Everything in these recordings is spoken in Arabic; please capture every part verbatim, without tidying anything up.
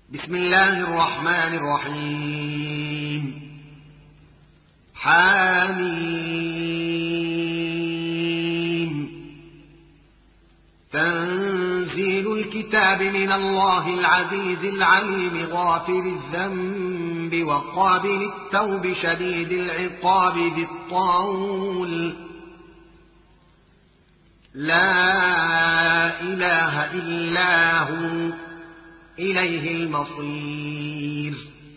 بسم الله الرحمن الرحيم. حاميم. تنزيل الكتاب من الله العزيز العليم غافر الذنب وقابل التوب شديد العقاب ذي الطول لا إله إلا هو إليه المصير.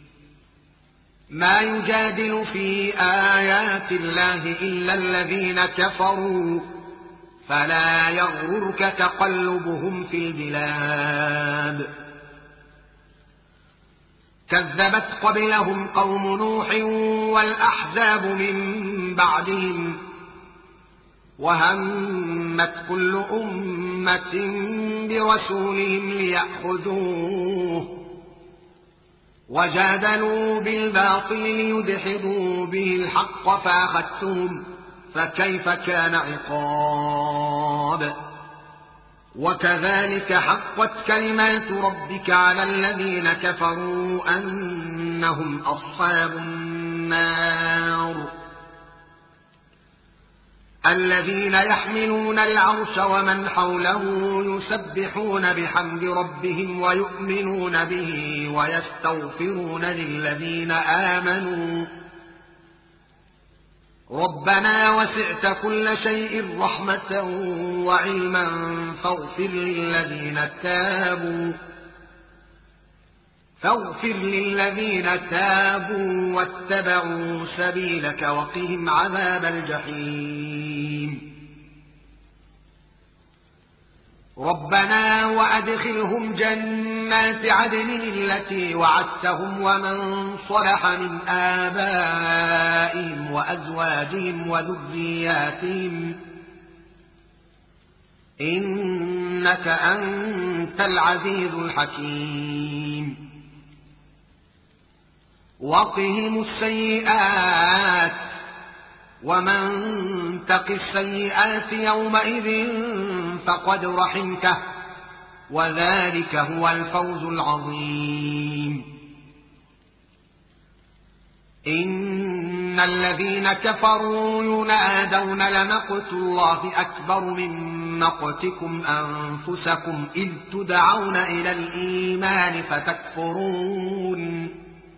ما يجادل في آيات الله إلا الذين كفروا فلا يغررك تقلبهم في البلاد. كذبت قبلهم قوم نوح والأحزاب من بعدهم وهمت كل أمة برسولهم ليأخذوه وجادلوا بالباطل ليدحضوا به الحق فأخذتهم فكيف كان عقاب. وكذلك حقت كلمات ربك على الذين كفروا أنهم أصحاب النار الذين يحملون العرش ومن حوله يسبحون بحمد ربهم ويؤمنون به ويستغفرون للذين آمنوا ربنا وسعت كل شيء رحمة وعلما فاغفر للذين تابوا فاغفر للذين تابوا واتبعوا سبيلك وقهم عذاب الجحيم. ربنا وأدخلهم جنات عدن التي وعدتهم ومن صلح من آبائهم وأزواجهم وذرياتهم إنك أنت العزيز الحكيم. وقهم السيئات ومن تق السيئات يومئذ فقد رحمته وذلك هو الفوز العظيم. إن الذين كفروا ينادون لمقت الله أكبر من مقتكم أنفسكم إذ تدعون إلى الإيمان فتكفرون.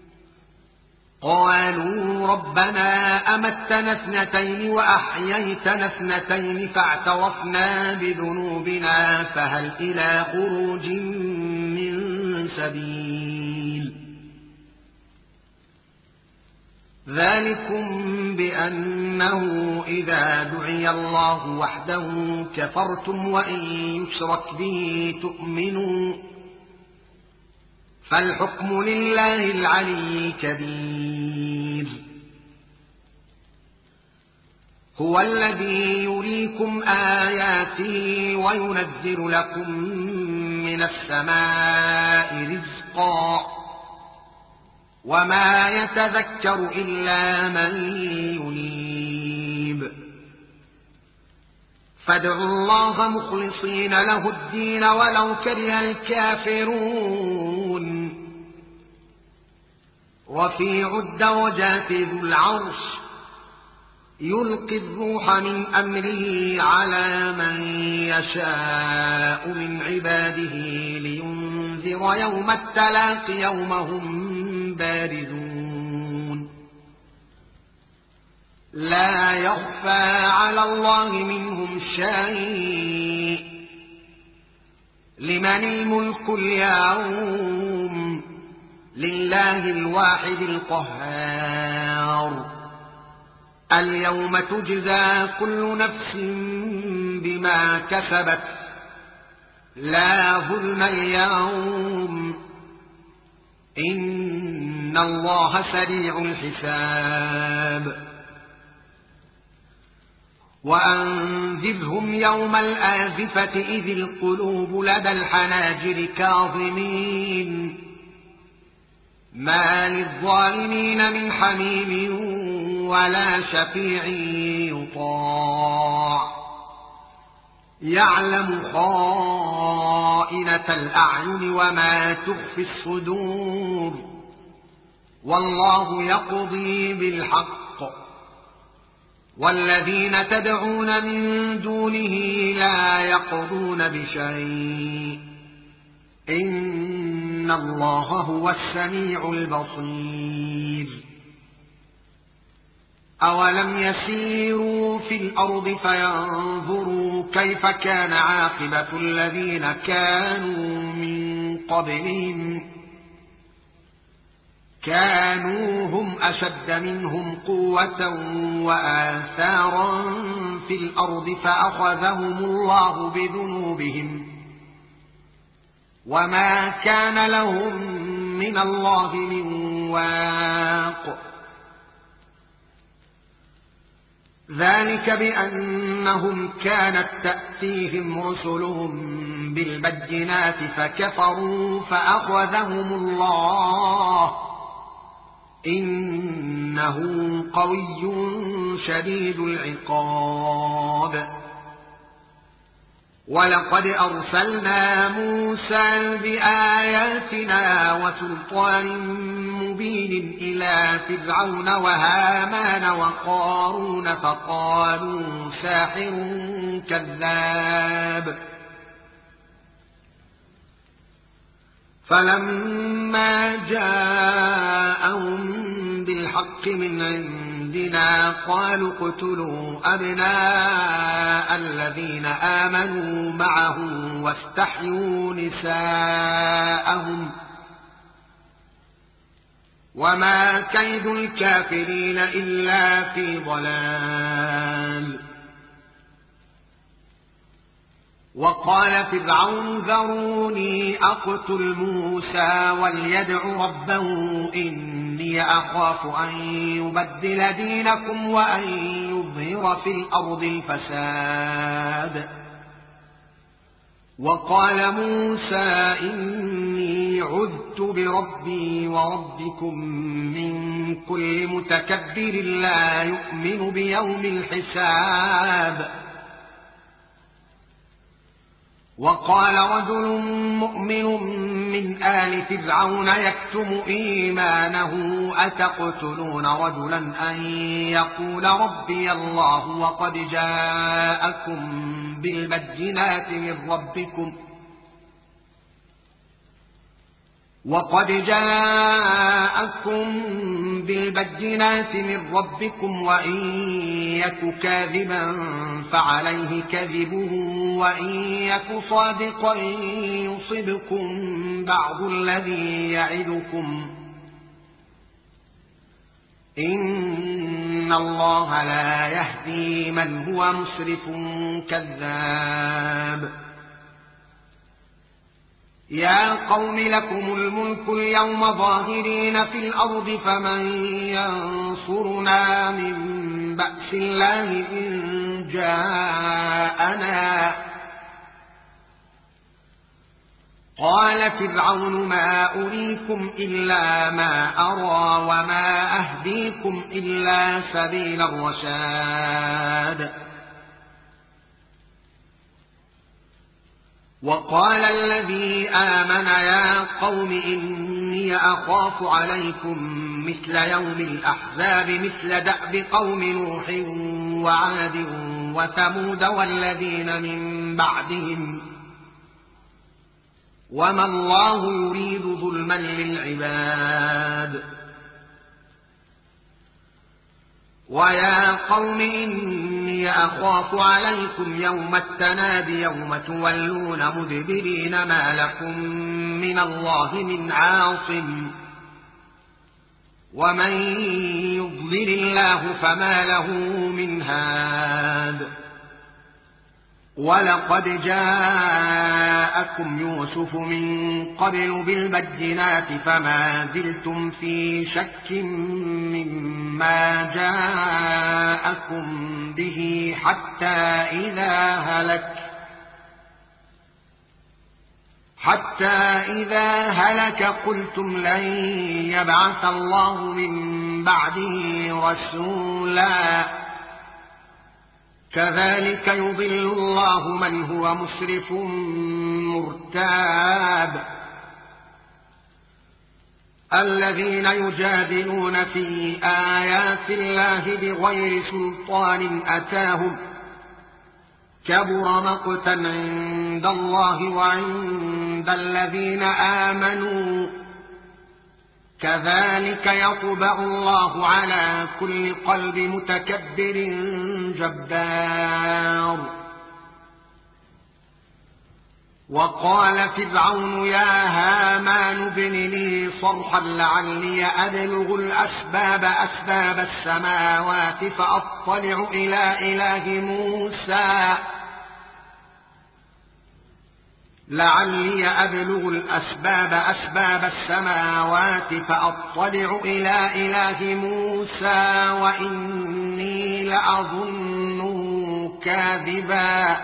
قالوا ربنا أمتنا اثنتين وأحييتنا اثنتين فاعترفنا بذنوبنا فهل إلى خروج من سبيل. ذلكم بأنه إذا دعي الله وحده كفرتم وإن يشرك به تؤمنوا فالحكم لله العلي الكبير. هو الذي يريكم آياته وينزل لكم من السماء رزقا وما يتذكر إلا من ينيب. فادعوا الله مخلصين له الدين ولو كره الكافرون. رفيع الدرجات ذو العرش يلقي الروح من أمره على من يشاء من عباده لينذر يوم التلاق يوم هم بارزون. لا يخفى على الله منهم شيء. لمن الملك اليوم لله الواحد القهار. اليوم تجزى كل نفس بما كسبت لا ظلم اليوم إن الله سريع الحساب. وأنذرهم يوم الآزفة إذ القلوب لدى الحناجر كاظمين ما للظالمين من حميم ولا شفيع يطاع يعلم خائنة الأعين وما تخفي الصدور والله يقضي بالحق والذين تدعون من دونه لا يقضون بشيء إن الله هو السميع البصير أولم يسيروا في الأرض فينظروا كيف كان عاقبة الذين كانوا من قبلهم كانوا هم أشد منهم قوة وآثارا في الأرض فأخذهم الله بذنوبهم وما كان لهم من الله من واق ذلك بأنهم كانت تأتيهم رسلهم بالبينات فكفروا فأخذهم الله إنه قوي شديد العقاب ولقد أرسلنا موسى بآياتنا وسلطان مبين إلى فرعون وهامان وقارون فقالوا ساحر كذاب فلما جاءهم بالحق من عندنا قالوا اقتلوا أبناء الذين آمنوا معه واستحيوا نساءهم وما كيد الكافرين إلا في ضلال وقال فرعون ذروني أقتل موسى وليدع ربه إني أخاف أن يبدل دينكم وأن يظهر في الأرض الفساد وقال موسى إني عذت بربي وربكم من كل متكبر لا يؤمن بيوم الحساب وقال رجل مؤمن من آل فرعون يكتم إيمانه أتقتلون رجلا أن يقول ربي الله وقد جاءكم بالبينات من ربكم وقد جاءكم بالبينات من ربكم وإن يك كاذبا فعليه كذبه وإن يك صادقا يصبكم بعض الذي يعدكم إن الله لا يهدي من هو مسرف كذاب يا قوم لكم الملك اليوم ظاهرين في الأرض فمن ينصرنا من بأس الله إن جاءنا قال فرعون ما أريكم إلا ما أرى وما أهديكم إلا سبيل الرشاد وقال الذي آمن يا قوم إني أخاف عليكم مثل يوم الأحزاب مثل دأب قوم نوح وعاد وثمود والذين من بعدهم وما الله يريد ظلما للعباد ويا قوم إني أخاف عليكم يوم التناد يوم تولون مدبرين ما لكم من الله من عاصم ومن يضلل الله فما له من هاد ولقد جاءكم يوسف من قبل بالبينات فما زلتم في شك مما جاءكم به حتى إذا هلك حتى إذا هلك قلتم لن يبعث الله من بعده رسولا كذلك يضل الله من هو مسرف مرتاب. الذين يجادلون في آيات الله بغير سلطان أتاهم كبر مقتا عند الله وعند الذين آمنوا كذلك يطبع الله على كل قلب متكبر جبار. وقال فرعون يا هامان ابن لي صرحا لعلي أبلغ الأسباب أسباب السماوات فأطلع إلى إله موسى لعلي أبلغ الأسباب أسباب السماوات فأطلع إلى إله موسى وإني لأظنه كاذبا.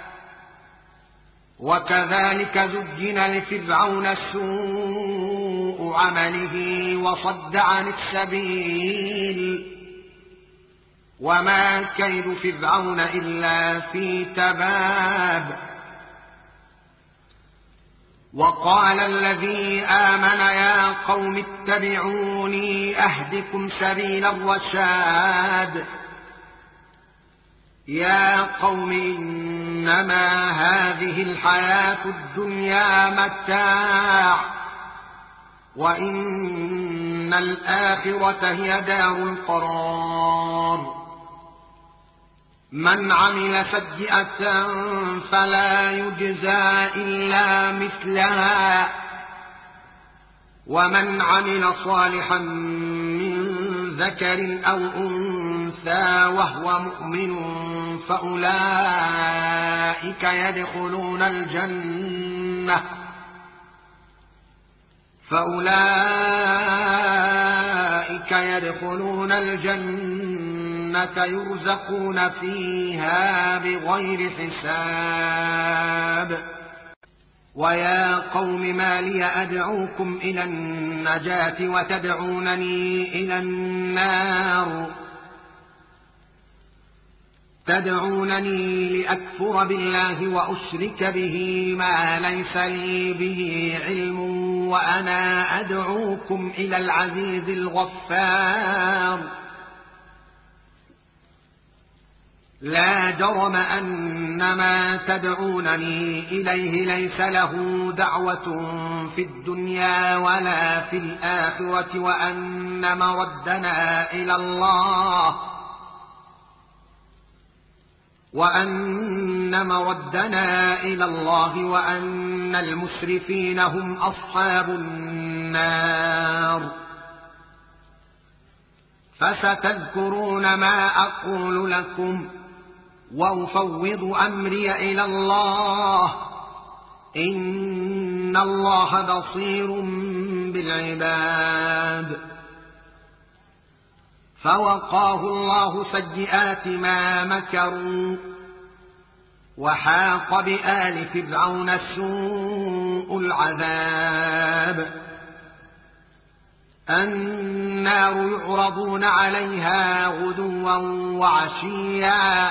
وكذلك زجن لفرعون سوء عمله وصد عن السبيل وما كيد فرعون إلا في تباب. وقال الذي آمن يا قوم اتبعوني أهدكم سبيل الرشاد. يا قوم إنما هذه الحياة الدنيا متاع وإن الآخرة هي دار القرار. من عمل سيئة فلا يجزى إلا مثلها ومن عمل صالحا من ذكر أو أنثى وهو مؤمن فأولئك يدخلون الجنة فأولئك يدخلون الجنة يرزقون فيها بغير حساب. ويا قوم ما لي أدعوكم إلى النجاة وتدعونني إلى النار تدعونني لأكفر بالله وأشرك به ما ليس لي به علم وأنا أدعوكم إلى العزيز الغفار. لا جرم أن ما تدعونني إليه ليس له دعوة في الدنيا ولا في الآخرة وأن مردنا إلى الله وأن مردنا إلى الله وأن المسرفين هم أصحاب النار. فستذكرون ما أقول لكم وأفوض أمري إلى الله إن الله بصير بالعباد. فوقاه الله سيئات ما مكروا وحاق بآل فرعون سوء العذاب. النار يعرضون عليها غدوا وعشيا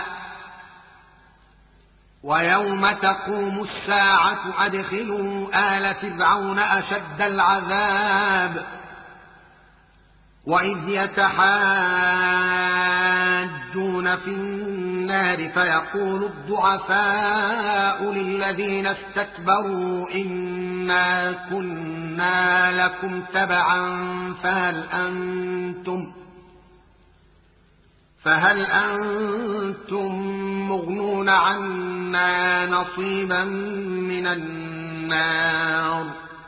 ويوم تقوم الساعة أدخلوا آل فرعون أشد العذاب. وإذ يتحاجون في النار فيقول الضعفاء للذين استكبروا إنا كنا لكم تبعا فهل أنتم فهل أنتم مغنون عنا نصيبا من النار.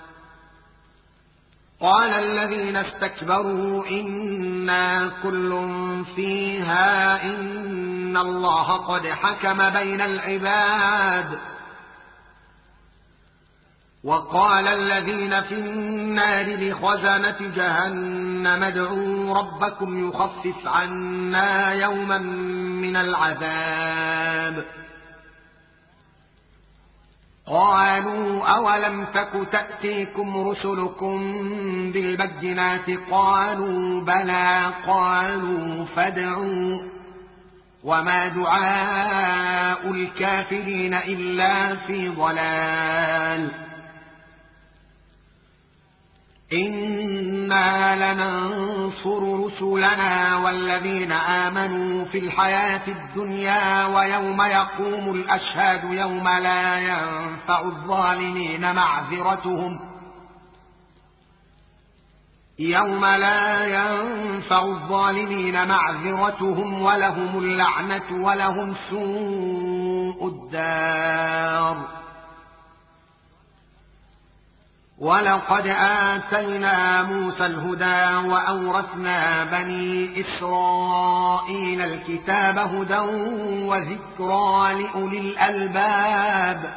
قال الذين استكبروا إنا كل فيها إن الله قد حكم بين العباد. وقال الذين في النار لخزنة جهنم ادعوا ربكم يخفف عنا يوما من العذاب. قالوا أولم تك تأتيكم رسلكم بالبينات قالوا بلى قالوا فادعوا وما دعاء الكافرين إلا في ضلال إنا لننصر رسلنا والذين آمنوا في الحياة الدنيا ويوم يقوم الأشهاد يوم لا ينفع الظالمين معذرتهم يوم لا ينفع الظالمين معذرتهم ولهم اللعنة ولهم سوء الدار ولقد آتينا موسى الهدى وأورثنا بني إسرائيل الكتاب هدى وذكرى لأولي الألباب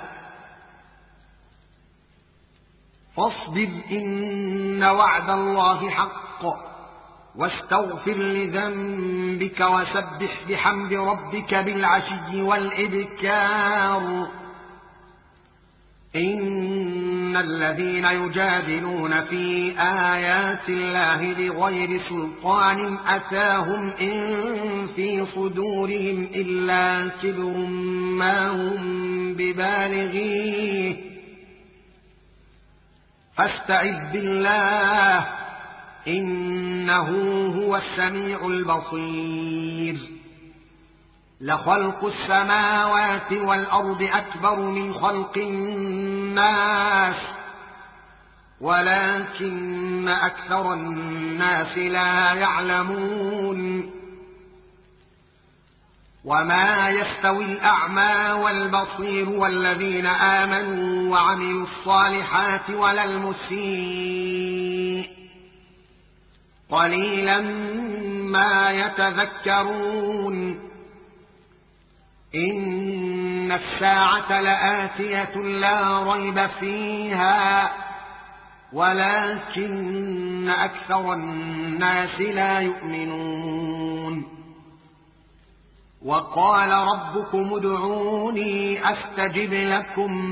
فاصبر إن وعد الله حق واستغفر لذنبك وسبح بحمد ربك بالعشي والإبكار إن الذين يجادلون في آيات الله بغير سلطان أتاهم إن في صدورهم إلا كبر ما هم ببالغيه فاستعذ بالله إنه هو السميع البصير لخلق السماوات والأرض أكبر من خلق الناس ولكن أكثر الناس لا يعلمون وما يستوي الأعمى والبصير والذين آمنوا وعملوا الصالحات ولا المسيء قليلا ما يتذكرون إن الساعة لآتية لا ريب فيها ولكن أكثر الناس لا يؤمنون وقال ربكم ادعوني أستجب لكم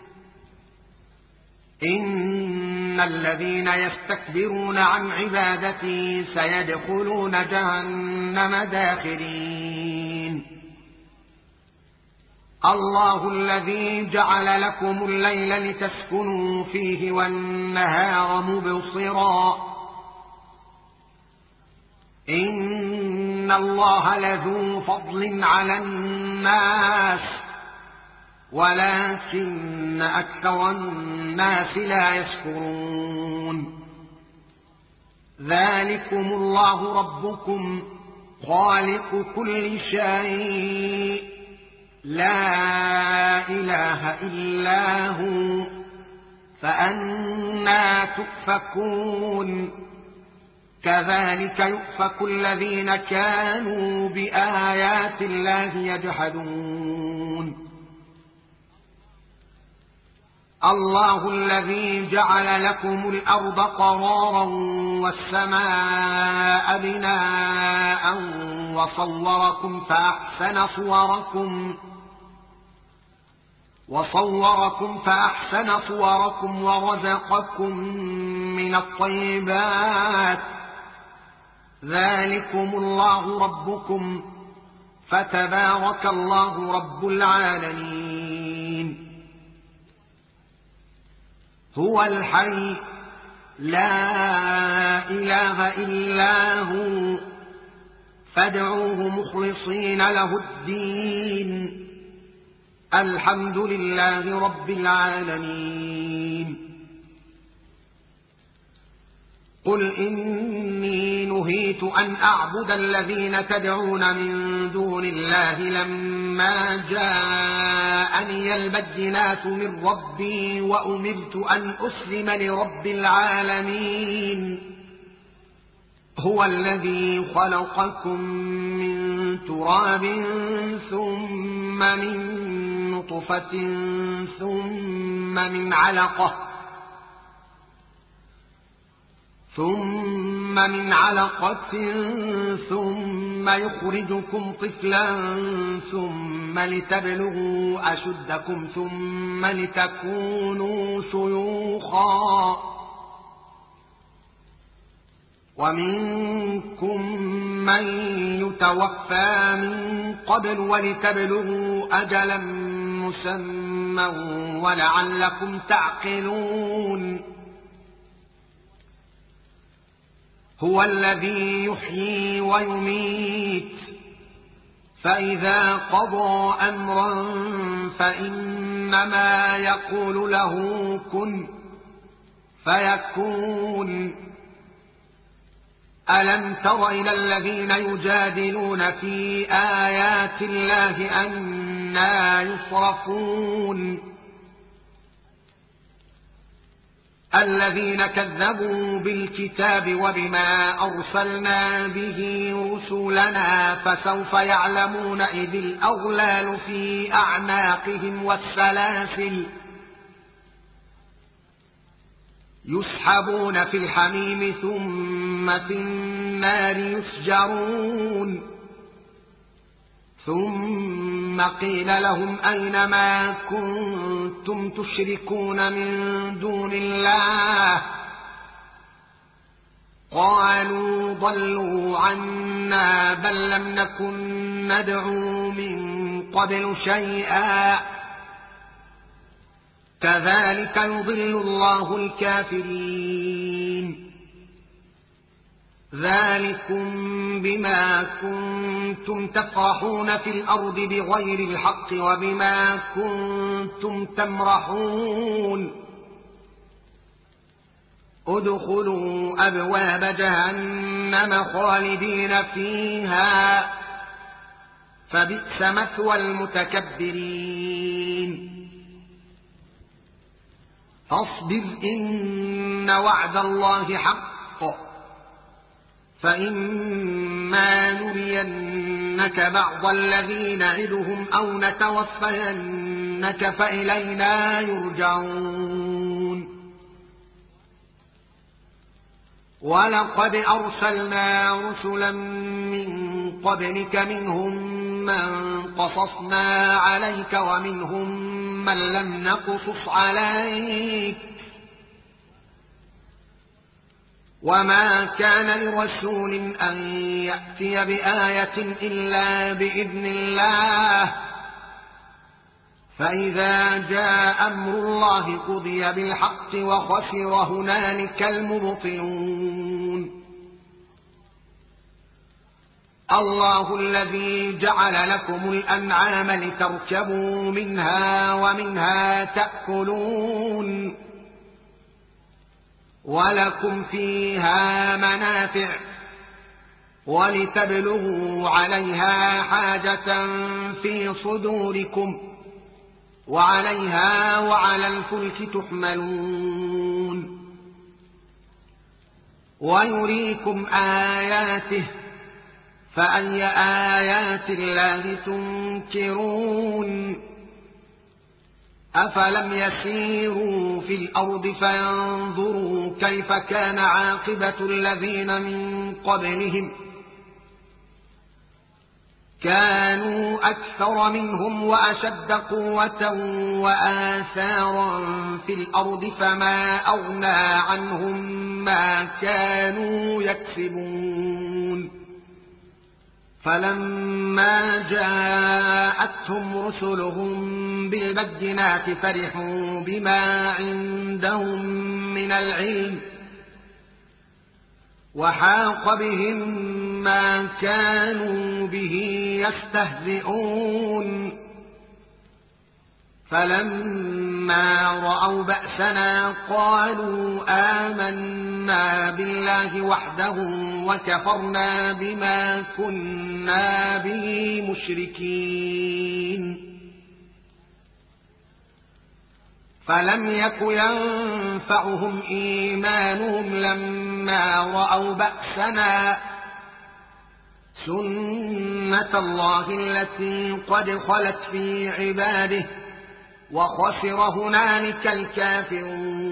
إن الذين يستكبرون عن عبادتي سيدخلون جهنم داخرين الله الذي جعل لكم الليل لتسكنوا فيه والنهار مبصرا إن الله لذو فضل على الناس ولكن أكثر الناس لا يشكرون ذلكم الله ربكم خالق كل شيء لا إله إلا هو فأنى تؤفكون كذلك يؤفك الذين كانوا بآيات الله يجحدون الله الذي جعل لكم الأرض قرارا والسماء بناء وصوركم فأحسن صوركم وصوركم فأحسن صوركم ورزقكم من الطيبات ذلكم الله ربكم فتبارك الله رب العالمين هو الحي لا إله إلا هو فادعوه مخلصين له الدين الحمد لله رب العالمين قل إني نهيت أن أعبد الذين تدعون من دون الله لما جاءني البينات من ربي وأمرت أن أسلم لرب العالمين هو الذي خلقكم من تراب ثم من نطفة ثم من علقة ثم من علقة ثم يخرجكم طفلا ثم لتبلغوا أشدكم ثم لتكونوا شيوخا ومنكم من يتوفى من قبل ولتبلغوا أجلا مسمى ولعلكم تعقلون. هو الذي يحيي ويميت، فإذا قضى أمرا فإنما يقول له كن فيكون. ألم تر إلى الذين يجادلون في آيات الله أنى يصرفون؟ الذين كذبوا بالكتاب وبما أرسلنا به رسلنا فسوف يعلمون إذ الأغلال في أعناقهم والسلاسل يسحبون في الحميم ثم في النار يسجرون. ثم قيل لهم أين ما كنتم تشركون من دون الله؟ قالوا ضلوا عنا بل لم نكن ندعو من قبل شيئا كذلك يضل الله الكافرين. ذلكم بما كنتم تفرحون في الأرض بغير الحق وبما كنتم تمرحون. ادخلوا أبواب جهنم خالدين فيها فبئس مثوى المتكبرين. فاصبر إن وعد الله حق، فإما نرينك بعض الذي نعدهم أو نتوفينك فإلينا يرجعون. ولقد أرسلنا رسلا من قبلك منهم من قصصنا عليك ومنهم من لم نقصص عليك، وما كان لرسول أن يأتي بآية إلا بإذن الله، فإذا جاء أمر الله قضي بالحق وخسر هنالك المبطلون. الله الذي جعل لكم الأنعام لتركبوا منها ومنها تأكلون ولكم فيها منافع ولتبلغوا عليها حاجة في صدوركم وعليها وعلى الفلك تحملون. ويريكم آياته فأي آيات الله تنكرون؟ أفلم يسيروا في الأرض فينظروا كيف كان عاقبة الذين من قبلهم؟ كانوا أكثر منهم وأشد قوة وآثارا في الأرض فما أغنى عنهم ما كانوا يكسبون. فلما جاءتهم رسلهم بالبينات فرحوا بما عندهم من العلم وحاق بهم ما كانوا به يستهزئون. فلما رأوا بأسنا قالوا آمنا بالله وحده وكفرنا بما كنا به مشركين. فلم يك ينفعهم إيمانهم لما رأوا بأسنا سنة الله التي قد خلت في عباده وخسر هنالك الكافرون.